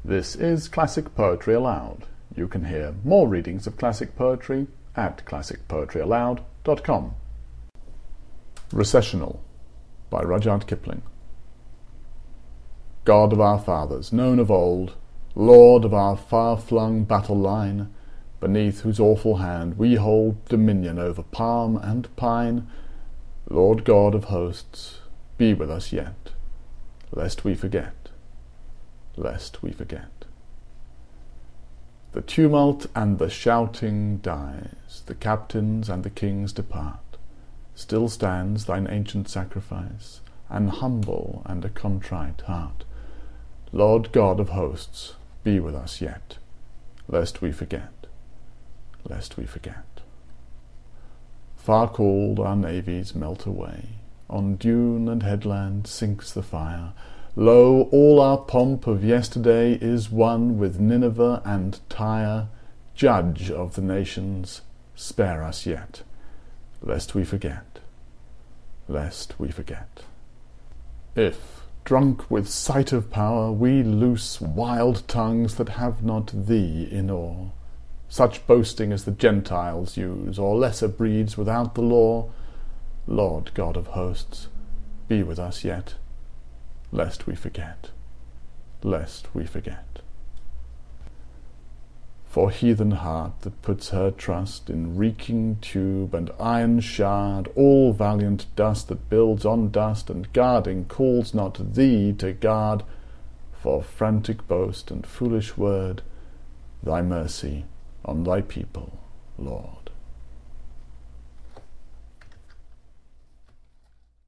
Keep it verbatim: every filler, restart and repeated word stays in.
This is Classic Poetry Aloud. You can hear more readings of classic poetry at classic poetry aloud dot com. Recessional by Rudyard Kipling. God of our fathers, known of old, Lord of our far-flung battle line, beneath whose awful hand we hold dominion over palm and pine, Lord God of hosts, be with us yet, lest we forget. Lest we forget. The tumult and the shouting dies, the captains and the kings depart. Still stands thine ancient sacrifice, an humble and a contrite heart. Lord God of hosts, be with us yet, lest we forget, lest we forget. Far called our navies melt away, on dune and headland sinks the fire. Lo, all our pomp of yesterday is one with Nineveh and Tyre. Judge of the nations, spare us yet, lest we forget, lest we forget. If, drunk with sight of power, we loose wild tongues that have not thee in awe, such boasting as the Gentiles use, or lesser breeds without the law, Lord God of hosts, be with us yet, lest we forget, lest we forget. For heathen heart that puts her trust in reeking tube and iron shard, all valiant dust that builds on dust, and guarding calls not thee to guard, for frantic boast and foolish word, thy mercy on thy people, Lord.